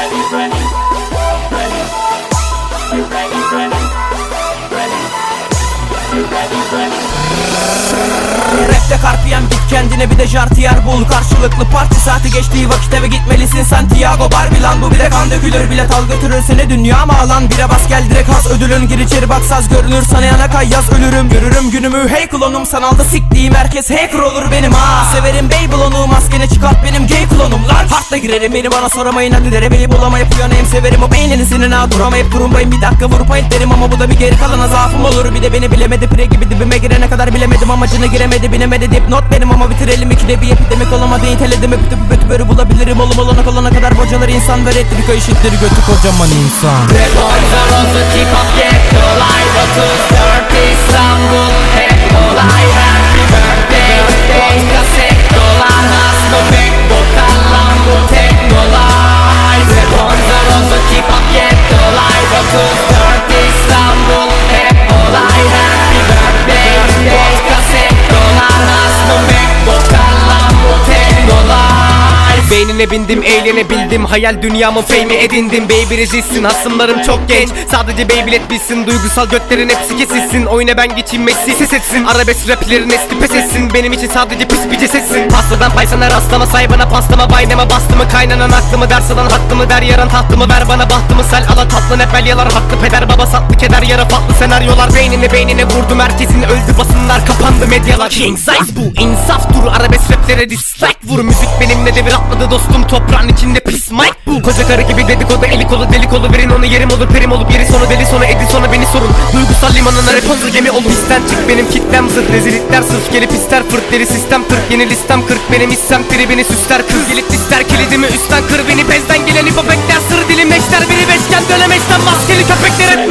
Rapte karpiyem git kendine bir de jartiyer bul. Karşılıklı parti saati geçtiği vakit eve gitmelisin Santiago Barbie lan bu bir de kan dökülür. Bilet al götürür seni dünya mı alan. Bire bas gel direkt has ödülün. Gir içeri bak saz görünür sana yana kay yaz ölürüm. Görürüm günümü hey klonum sanalda siktiğim herkes hacker olur benim ha. Severim Beyblade'u maskeni çıkart benim gay klonum lan. Hartla girerim beni bana soramayın hadi deremeyi bulamayıp uyanayım. Severim o beynini senin ha duramayıp durumbayım. Bir dakika vurup ayıt derim ama bu da bir geri kalana zaafım olur. Bir de beni bilemedi pre gibi dibime girene kadar bilemedim. Amacına giremedi binemedi dipnot benim ama bitirelim ikide bir epidemik olamadı. İnteledimi pütü pütü bulabilirim. Olum olana kadar bocaları insan ver ettirik eşittir götü kocaman insan. The boys are also keep up ghetto life. 34 İstanbul hep olay. Happy birthday boys kaset dolan. Aslı pek bokal lan bu teknolay. The boys are also keep up ghetto life. 34 İstanbul hep olay. Happy birthday boys kaset dolan. Aslı pek bokal lan bu teknolay. Beynine bindim eğlenebildim. Hayal dünyamı fame'i edindim. Baby rezilsin hasımlarım çok genç. Sadece Beyblade bilsin. Duygusal götlerin hepsi kesilsin. Oyuna ben geçeyim Messi ses etsin. Arabesk raplerin nesli pes etsin. Benim için sadece pis bir cesetsin. Pastadan pay sana rastlama say bana pastama. Baynama bastımı kaynanan aklımı der salan hakkımı der yaran tahtımı ver bana bahtımı sel ala tatlı nepel yalar hakkı peder baba satlı keder yara farklı senaryolar. Beynine vurdum herkesin öldü basınlar kapandı medyalar. King size bu insaf dur arabesk raplere dislike vur. Müzik benimle devir atladı dostum toprağın içinde pis mic bu. Koca karı gibi dedikodu eli kolu deli kolu verin onu yerim olur perim olup yeri sonu deli sonu edin sonra beni sorun. Duygusal limanına reponlu gemi olur. Pisten çık benim kitlem zırh rezillikler sırf gelip ister fırt deri sistem tırk yeni listem 40 benim hissem tribini süsler kız gelip ister kilidimi üstten kır beni bezden geleni köpekler sır dilim eşler biri beşken dönemeçten maskeli köpekler hep